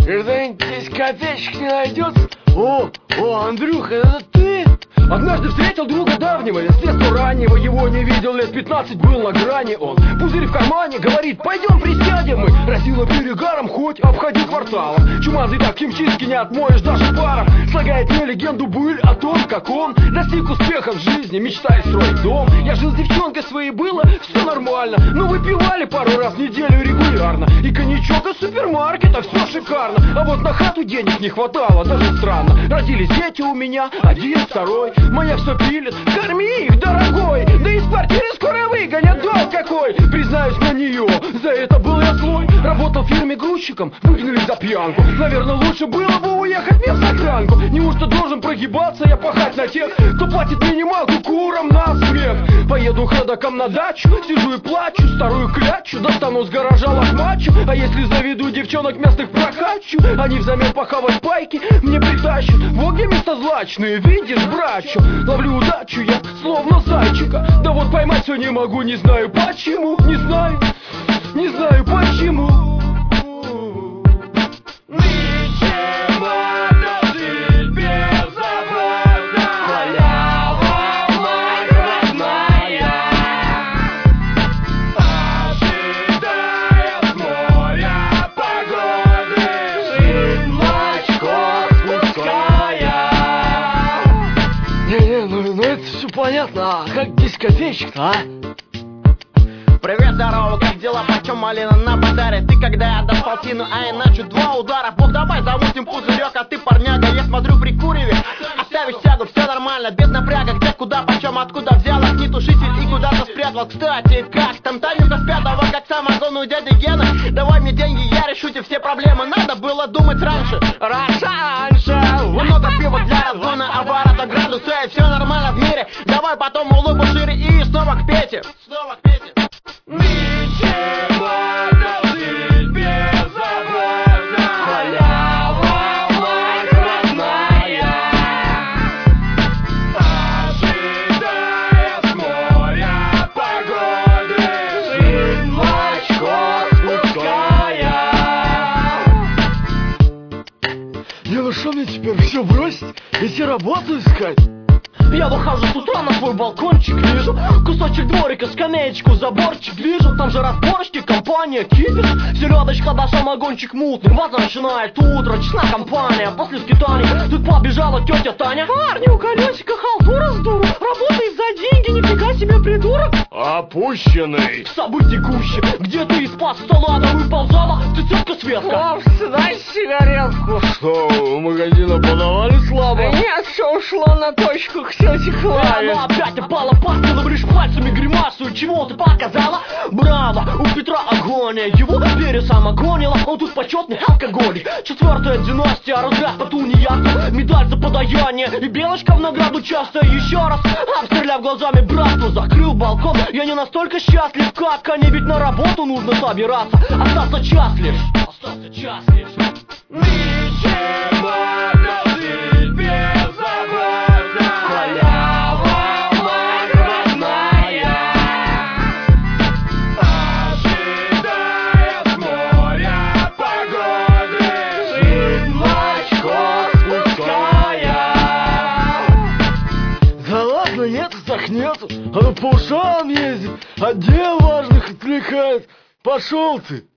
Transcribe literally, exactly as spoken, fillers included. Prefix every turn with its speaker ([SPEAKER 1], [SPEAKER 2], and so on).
[SPEAKER 1] Когда-нибудь здесь копеечек не найдется? О, о, Андрюха, это ты? Однажды встретил друга давнего, из детства раннего. Его не видел лет пятнадцать, был на грани он. Пузырь в кармане, говорит, пойдем присядем мы. Разило перегаром, хоть обходи кварталом. Чумазый так химчистки не отмоешь даже паром. Слагает мне легенду быль о том, как он достиг успеха в жизни, мечтает строить дом. Я жил с девчонкой своей, было все нормально, но выпивали пару раз в неделю регулярно. И коньячок из супермаркета, все шикарно. А вот на хату денег не хватало, даже странно. Родились дети у меня, один, второй. Моя все пилит, корми их, дорогой. Да из квартиры скоро выгонят, долг какой. Признаюсь, на нее, за это был я злой. Работал в фирме грузчиком, выгнали за пьянку. Наверное, лучше было бы уехать мне в загранку. Неужто должен прогибаться я пахать на тех, кто платит минималку курам на смех? Поеду ходоком на дачу, сижу и плачу. Старую клячу, достану с гаража лохмачу. А если заведу девчонок местных прокачу, они взамен похавать пайки мне притащат. В огне места злачные, видишь, брачу. Ловлю удачу я, словно зайчика. Да вот поймать все не могу, не знаю почему. Не знаю, не знаю почему. Понятно, а как дискотечка, а?
[SPEAKER 2] Привет, здорово, как дела, почем малина на базаре? Ты когда отдашь полтину, а иначе два удара. Бог, давай замутим пузырек, а ты парняга. Я смотрю при куреве, оставишь тягу, все нормально, без напряга. Где, куда, почем, откуда взял огнетушитель и куда-то спрятал. Кстати, как там Танюка с пятого, как самогон у дяди Гены? Давай мне деньги, я решу тебе все проблемы. Надо было думать раньше, раньше. Много пива для разгона, оборота градуса, и все нормально в мире. Давай потом улыбу шире и снова к Пете. Снова к Пете. Ничего должить беззаботно. Халява, мать родная. Ожидая с моря погоды. Сын мачко спуская.
[SPEAKER 1] Не, ну что мне теперь, все бросить? Идти работу искать?
[SPEAKER 3] Я выхожу с утра на свой балкончик, вижу кусочек дворика, скамеечку, заборчик, вижу, там же разборочки, компания кипит. Селедочка да самогончик мутный, вас начинает утро, честна компания, после скитаний тут побежала тетя Таня. Парни у колесика халтура с дуру, работает за деньги, нифига себе придурок.
[SPEAKER 1] Опущенный.
[SPEAKER 3] Событий гуще, где ты из-под стола выползала, ты тетка Светка.
[SPEAKER 4] Вовсе, дай сигаретку.
[SPEAKER 1] Что, у магазина подавали слабо?
[SPEAKER 4] Нет, все ушло на точку, все текло.
[SPEAKER 3] А ну опять опала паста, говоришь пальцами гримасу, чего ты показала? Браво, у Петра агония, его пересамогонила, он тут почетный алкоголик. Четвертая династия, разряд по тунеядцу, медаль за подаяние и белочка в награду часто. Еще раз, обстреляв глазами братство, закрыл балкон. Я не настолько счастлив, как они, ведь на работу нужно собираться. Остался час лишь, остался час лишь.
[SPEAKER 2] Ничего должить беззаботно. Халява, мать родная. Ожидая с моря погоды. Сын мачко спуская.
[SPEAKER 1] Да ладно, нет, так нету. А по ушам ездит, отдел важных отвлекает. Пошел ты.